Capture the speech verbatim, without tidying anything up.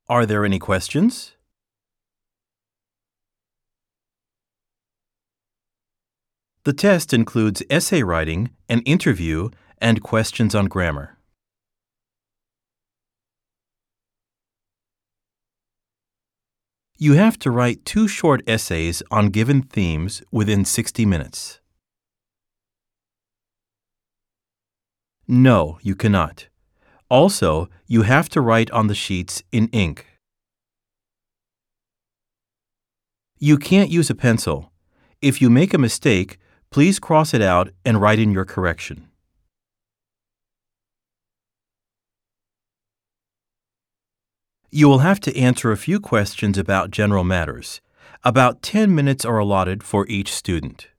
Are there any questions? The test includes essay writing, an interview, and questions on grammar. You have to write two short essays on given themes within sixty minutes. No, you cannot. Also, you have to write on the sheets in ink. You can't use a pencil. If you make a mistake, please cross it out and write in your correction. You will have to answer a few questions about general matters. About ten minutes are allotted for each student.